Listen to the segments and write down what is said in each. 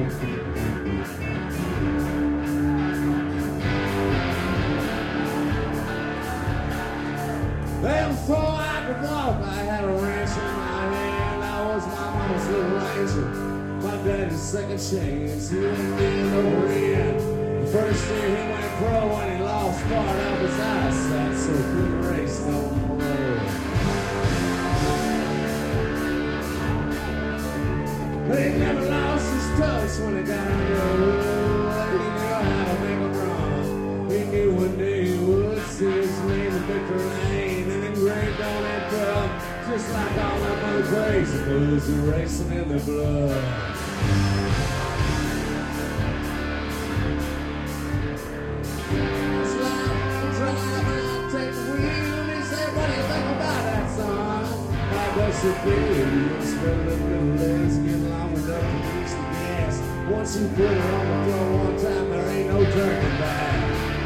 Then before I could walk, I had a wrench in my hand. I was my mama's little ranger, my daddy's second chance. He wouldn't be no friend. The first year he went pro when he lost part of his eyesight, so he couldn't race no more. But he never lost his touch when he got on the road. He knew how to make a run. He knew one day he would see his name in Victor Lane and engraved on that drum, just like all them other crazy blues are racing in their blood. It's like I'm driving, I take the wheel, and he said, what do you think about that, son? How does it feel? You spread them little legs, get long enough to reach the gas. Once you put it on the floor one time, there ain't no turning back.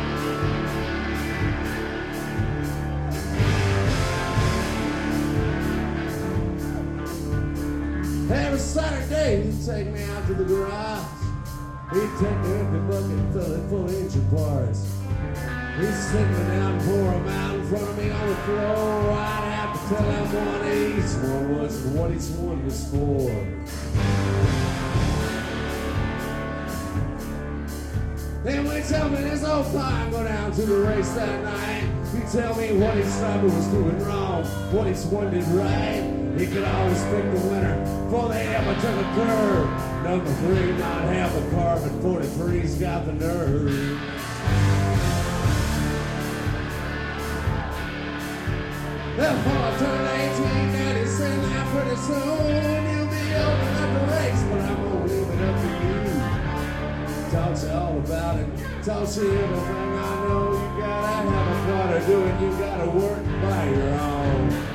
Every Saturday, he'd take me out to the garage. He'd take the empty bucket, fill it full of engine parts. He'd stick me down and pour them out in front of me on the floor. I'd have to tell him what each one was and what each one was for. Then when he tell me this old car go down to the race that night, he'd tell me what each driver was doing wrong, what each one did right. He could always pick the winner before they ever took a curve. Number 3 not have the car, but 43's got the nerve. Before I turned 18, Daddy said, now pretty soon you'll be old enough to race, but I'm gonna leave it up to you. Taught you all about it, taught you everything I know. You gotta have a car to do it, you gotta work by your own.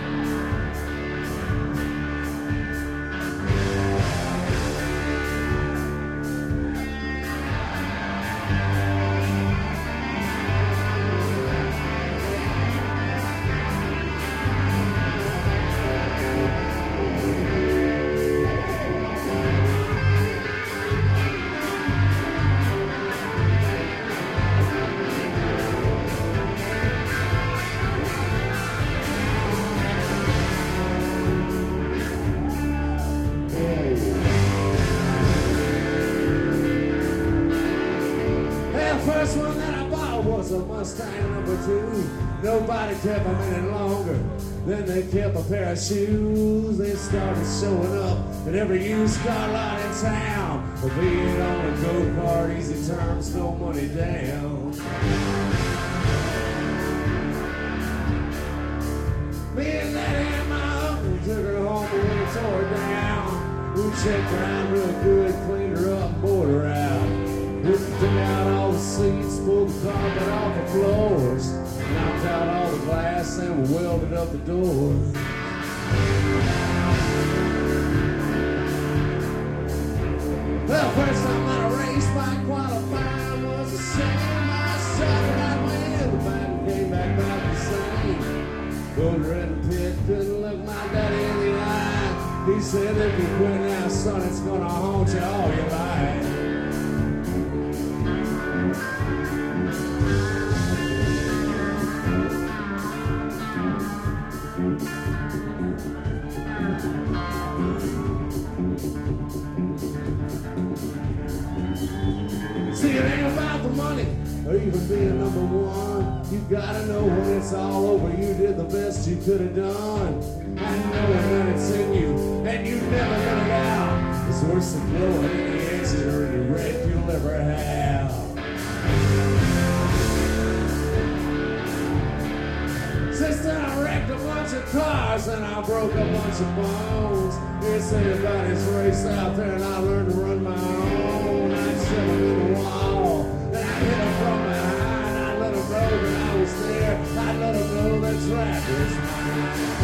First one that I bought was a Mustang number 2. Nobody kept them any longer than they kept a pair of shoes. They started showing up at every used car lot in town. But be it on a go-kart, easy terms, no money down. Me and Daddy and my uncle took her home and we tore her down. We checked her out real good, cleaned her up, and bored her out. We took out all the seats, pulled the carpet off the floors, knocked out all the glass, and we welded up the door. Well, first time that I raced bike qualifying was the same. I started out with the bike and came back about the same. Older in the pit, couldn't look my daddy in the eye. He said, if you quit now, son, it's gonna haunt you all your life. See, it ain't about the money or even being number 1. You gotta know when it's all over, you did the best you could have done. And knowing that it's in you and you never let it out is worse than blowing any exit or any wreck you'll ever have. Since then I wrecked a bunch of cars and I broke a bunch of bones. There's anybody's race out there and I learned to run my own. I shove them in the wall and I hit them from behind. I let them know that I was there. I let them know that track was mine.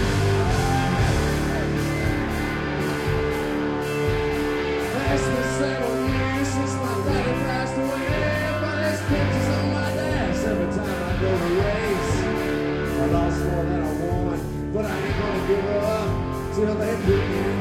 It's been several years since my daddy passed away, but there's pictures on my dash every time I go to race. I lost more than I won, but I ain't gonna give up till they pick me